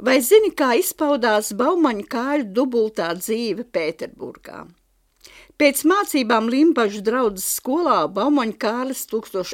Vai zini, kā izpaudās Baumaņa Kāļa dubultā dzīve Pēterburgā? Pēc mācībām Limbažu draudzes skolā Baumaņa Kārlis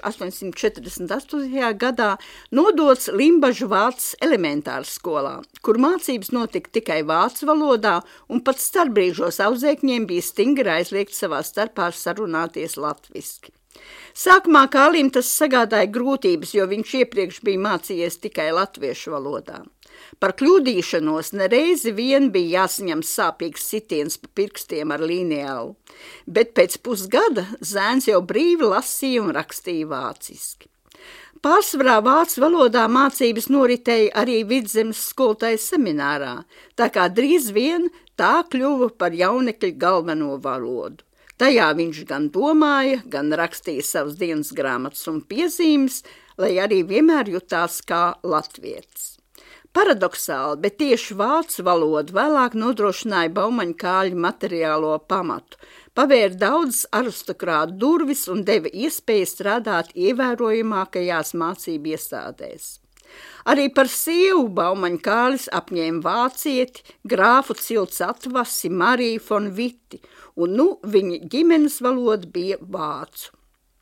1848. gadā nodots Limbažu Vācas elementāras skolā, kur mācības notika tikai vācu valodā un pat starpbrīžos audzēkņiem bija stingri aizliegts savā starpā sarunāties latviski. Sākumā Kālim tas sagādāja grūtības, jo viņš iepriekš bija mācījies tikai latviešu valodā. Par kļūdīšanos nereizi vien bija jāsaņem sāpīgs sitiens pa pirkstiem ar lineālu, bet pēc pusgada zēns jau brīvi lasīja un rakstīja vāciski. Pārsvarā vācu valodā mācības noritēja arī Vidzemes skolotājas seminārā, tā kā drīz vien tā kļuva par jaunekļu galveno valodu. Tajā viņš gan domāja, gan rakstīja savas dienas grāmatas un piezīmes, lai arī vienmēr jutās kā latvietis. Paradoxāli, bet tieši vācu valoda vēlāk nodrošināja Baumaņa Kāļa materiālo pamatu, pavēra daudzas aristokrātu durvis un deva iespēju strādāt ievērojamākajās mācību iestādēs. Arī par sievu Baumaņa Kālis apņēma vācieti, grāfu Cilts Atvasi, Mariju von Viti, un viņa ģimenes valoda bija vācu.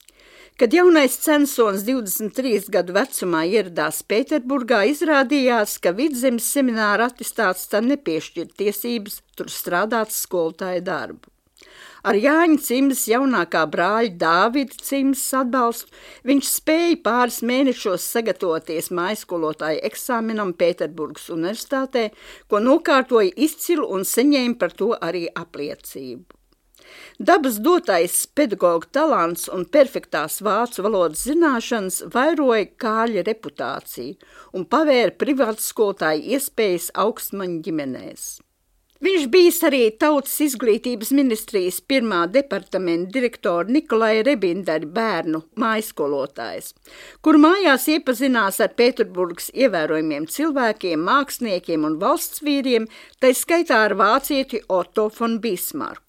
Kad jaunais censonis 23 gadu vecumā ieradās Pēterburgā, izrādījās, ka Vidzemes semināra atestāts tam nepiešķir tiesības tur strādāt skolotāja darbu. Ar Jāņa Cimdas jaunākā brāļa Dāvida Cimdas atbalstu viņš spēja pāris mēnešos sagatavoties mājskolotāja eksāmenam Pēterburgas universitātē, ko nokārtoja izcilu un saņēma par to arī apliecību. Dabas dotais pedagoga talants un perfektās vācu valodas zināšanas vairoja Kāļa reputāciju un pavēra privātu skolotāju iespējas augstmaņu ģimenēs. Viņš bijis arī Tautas izglītības ministrijas 1. departamenta direktora Nikolaja Rebindera bērnu mājaskolotājs, kur mājās iepazinās ar Pēterburgas ievērojumiem cilvēkiem, māksliniekiem un valsts vīriem, tai skaitā ar vācieti Otto von Bismarku.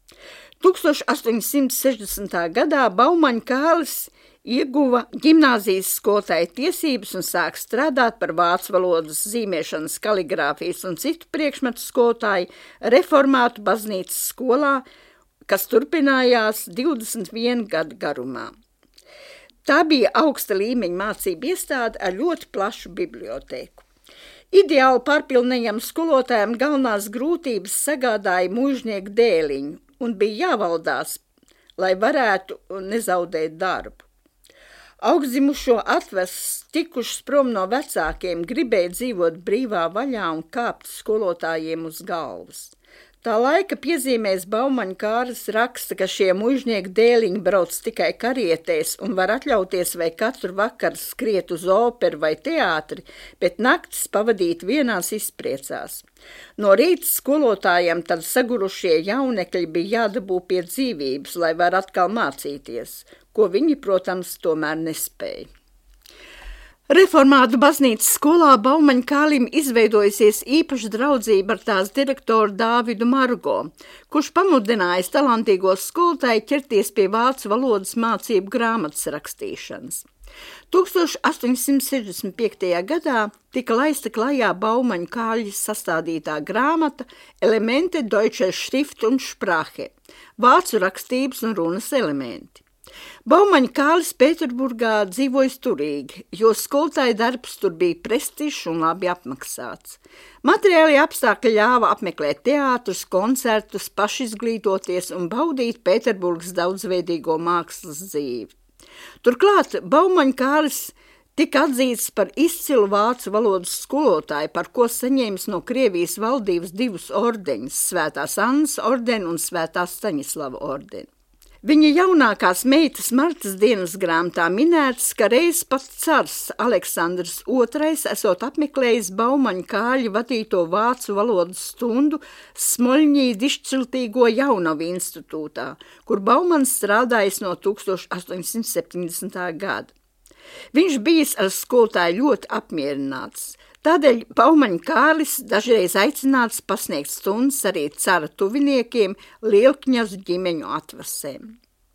1860. gadā Baumaņa Kārlis ieguva ģimnāzijas skolotāja tiesības un sāk strādāt par vācu valodas zīmēšanas, kaligrāfijas un citu priekšmetu skolotāju reformātu baznīcas skolā, kas turpinājās 21 gadu garumā. Tā bija augsta līmeņa mācību iestāde ar ļoti plašu bibliotēku. Ideāli pārpilnējam skolotājiem galvenās grūtības sagādāja muižnieku dēliņu, un bija jāvaldās, lai varētu nezaudēt darbu. Augstdzimušo atvests, tikušas prom no vecākiem, gribēja dzīvot brīvā vaļā un kāpt skolotājiem uz galvas. Tā laika piezīmēs Baumaņa Kārlis raksta, ka šie muižnieku dēliņi brauc tikai karietēs un var atļauties vai katru vakaru skriet uz operu vai teātri, bet naktis pavadīt vienās izpriecās. No rīta skolotājiem tad sagurušie jaunekļi bija jādabū pie dzīvības, lai var atkal mācīties, ko viņi, protams, tomēr nespēja. Reformātu baznīcas skolā Baumaņa Kālim izveidojusies īpaša draudzība ar tās direktoru Dāvidu Margo, kurš pamudinājis talantīgo skolotāju ķerties pie vācu valodas mācību grāmatas rakstīšanas. 1865. gadā tika laista klajā Baumaņa Kāļa sastādītā grāmata Elemente deutscher Schrift und Sprache, vācu rakstības un runas elementi. Baumaņa Kālis Pēterburgā dzīvoja turīgi, jo skolotāja darbs tur bija prestižs un labi apmaksāts. Materiāli apstākļi ļāva apmeklēt teātrus, koncertus, pašizglītoties un baudīt Pēterburgas daudzveidīgo mākslas dzīvi. Turklāt Baumaņa Kālis tika atzīts par izcilu vācu valodas skolotāju, par ko saņēmis no Krievijas valdības 2 ordeņus, Svētās Annas ordeni un Svētā Staņislava ordeni. Viņa jaunākās meitas Martas dienas grāmatā minēts, ka reiz pats cars Aleksandrs II esot apmeklējis Baumaņa Kāļa vadīto vācu valodas stundu Smoļņīda izšķiltīgo Jaunavu institūtā, kur Baumans strādājis no 1870. gada. Viņš bijis ar skolotāju ļoti apmierināts. Tādēļ Baumaņa Kārlis dažreiz aicināts pasniegt stundas arī cara tuviniekiem, lielkņazu ģimeņu atvasēm.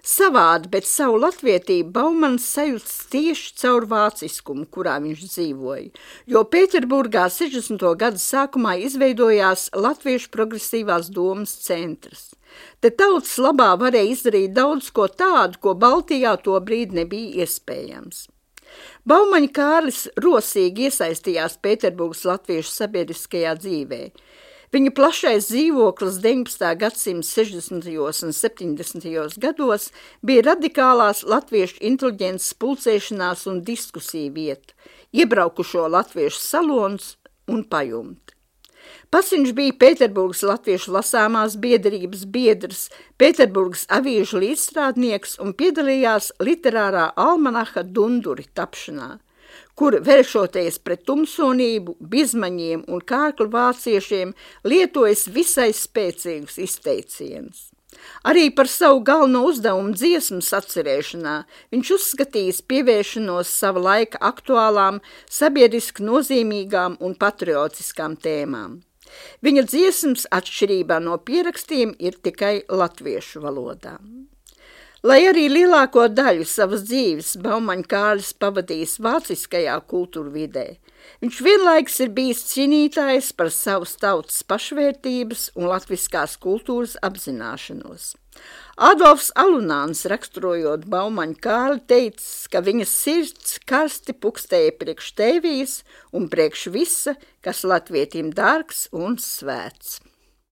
Savādi, bet savu latvietību Baumans sajūts tieši caur vāciskumu, kurā viņš dzīvoja, jo Pēterburgā 60. gadu sākumā izveidojās Latviešu progresīvās domas centrs. Te tautas labā varēja izdarīt daudz ko tādu, ko Baltijā tobrīd nebija iespējams. Baumaņa Kārlis rosīgi iesaistījās Pēterburgas latviešu sabiedriskajā dzīvē. Viņa plašais dzīvoklis 19. gadsimta 60. un 70. gados bija radikālās latviešu inteliģences pulcēšanās un diskusiju vieta, iebraukušo latviešu salons un pajumti. Pats viņš bija Pēterburgas latviešu lasāmās biedrības biedrs, Pēterburgas avīžu līdzstrādnieks un piedalījās literārā almanaha Dunduri tapšanā, kur vēršoties pret tumsonību, bizmaņiem un kārklu vāciešiem lietojas visai spēcīgus izteicienus. Arī par savu galveno uzdevumu dziesmas atcerēšanā viņš uzskatījis pievēršanos sava laika aktuālām, sabiedriski nozīmīgām un patriotiskām tēmām. Viņa dziesmas atšķirībā no pierakstiem ir tikai latviešu valodā. Lai arī lielāko daļu savas dzīves Baumaņa Kārlis pavadījis vāciskajā kultūrvidē, viņš vienlaikus ir bijis cīnītājs par savas tautas pašvērtības un latviskās kultūras apzināšanos. Adolfs Alunāns, raksturojot Baumaņa Kārli, teicis, ka viņa sirds karsti pukstēja priekš tēvijas un priekš visa, kas latvietim dārgs un svēts.